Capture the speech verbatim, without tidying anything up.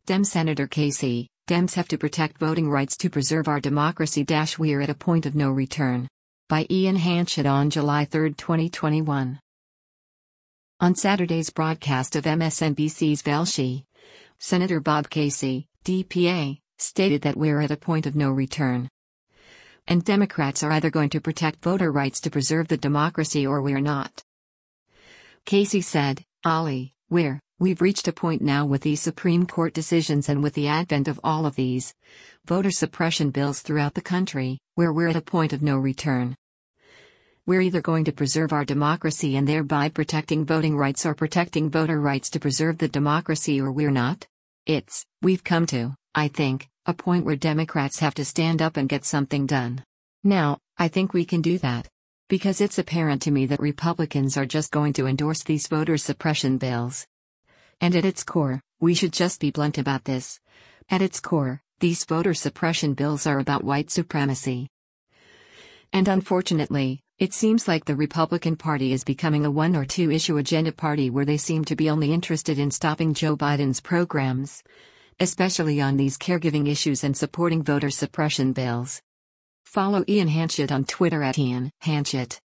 Dem Senator Casey, Dems have to protect voting rights to preserve our democracy. We're at a point of no return. By Ian Hanchett on July third, twenty twenty-one. On Saturday's broadcast of M S N B C's Velshi, Senator Bob Casey, D P A, stated that we're at a point of no return. And Democrats are either going to protect voter rights to preserve the democracy or we're not. Casey said, Ollie, we're, we've reached a point now with these Supreme Court decisions and with the advent of all of these voter suppression bills throughout the country, where we're at a point of no return. We're either going to preserve our democracy and thereby protecting voting rights or protecting voter rights to preserve the democracy or we're not. It's, we've come to, I think, a point where Democrats have to stand up and get something done. Now, I think we can do that. Because it's apparent to me that Republicans are just going to endorse these voter suppression bills. And at its core, we should just be blunt about this. At its core, these voter suppression bills are about white supremacy. And unfortunately, it seems like the Republican Party is becoming a one or two issue agenda party where they seem to be only interested in stopping Joe Biden's programs, especially on these caregiving issues and supporting voter suppression bills. Follow Ian Hanchett on Twitter at Ian Hanchett.